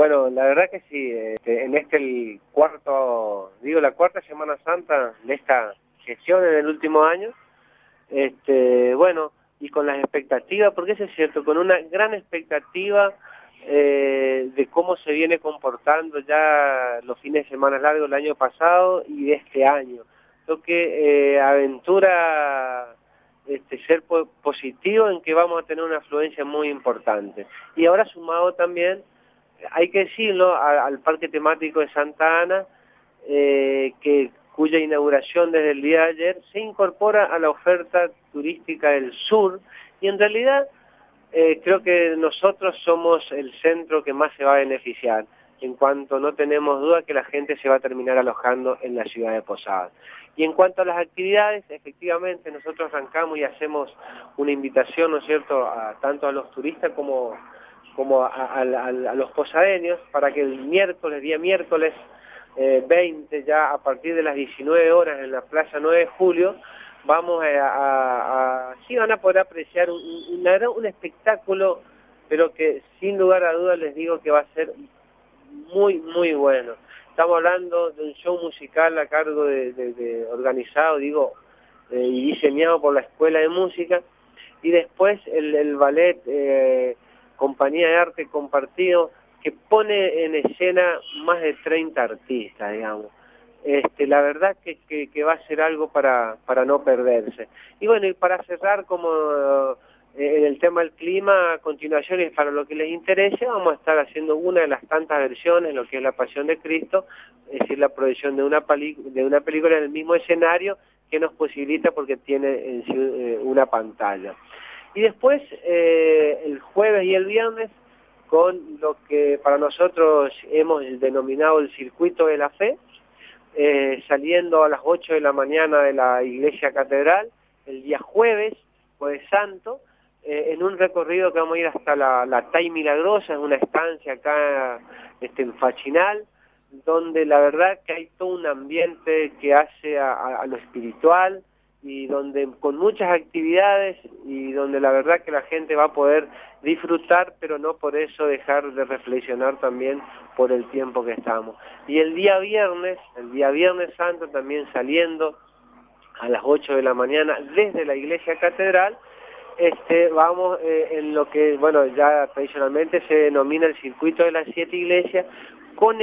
Bueno, la verdad que sí, en el la cuarta Semana Santa de esta gestión en el último año, bueno, y con las expectativas, porque eso es cierto, con una gran expectativa de cómo se viene comportando ya los fines de semana largos del año pasado y de este año. Lo que aventura ser positivo en que vamos a tener una afluencia muy importante. Y ahora sumado también, hay que decirlo, al Parque Temático de Santa Ana, cuya inauguración desde el día de ayer se incorpora a la oferta turística del sur, y en realidad creo que nosotros somos el centro que más se va a beneficiar, en cuanto no tenemos duda que la gente se va a terminar alojando en la ciudad de Posadas. Y en cuanto a las actividades, efectivamente nosotros arrancamos y hacemos una invitación, ¿no es cierto?, tanto a los turistas como a los posadeños, para que el día miércoles 20, ya a partir de las 19 horas en la Plaza 9 de Julio, vamos sí van a poder apreciar un espectáculo, pero que sin lugar a dudas les digo que va a ser muy, muy bueno. Estamos hablando de un show musical a cargo organizado, y diseñado por la Escuela de Música, y después el ballet Compañía de Arte Compartido, que pone en escena más de 30 artistas, digamos. La verdad que va a ser algo para no perderse. Y bueno, y para cerrar, como en el tema del clima, a continuación, y para lo que les interese, vamos a estar haciendo una de las tantas versiones, lo que es la Pasión de Cristo, es decir, la proyección de una película en el mismo escenario, que nos posibilita porque tiene en sí una pantalla. Y después, el jueves y el viernes, con lo que para nosotros hemos denominado el Circuito de la Fe, saliendo a las 8 de la mañana de la Iglesia Catedral, el día jueves Santo, en un recorrido que vamos a ir hasta la Tai Milagrosa, en una estancia acá en Fachinal, donde la verdad que hay todo un ambiente que hace a lo espiritual, y donde con muchas actividades, y donde la verdad que la gente va a poder disfrutar, pero no por eso dejar de reflexionar también por el tiempo que estamos. Y el día Viernes Santo, también saliendo a las 8 de la mañana desde la Iglesia Catedral, vamos en lo que, bueno, ya tradicionalmente se denomina el Circuito de las 7 Iglesias, con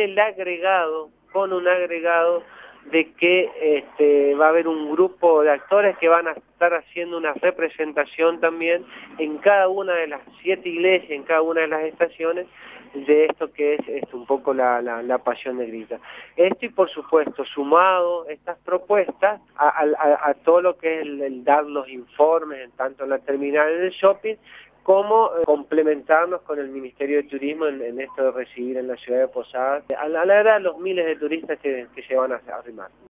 un agregado de que va a haber un grupo de actores que van a estar haciendo una representación también en cada una de las 7 iglesias, en cada una de las estaciones, de esto que es un poco la Pasión de Cristo. Esto, y por supuesto, sumado estas propuestas a todo lo que es el dar los informes, tanto en la terminal del shopping, como complementarnos con el Ministerio de Turismo en esto de recibir en la ciudad de Posadas a la verdad los miles de turistas que se van a arrimar.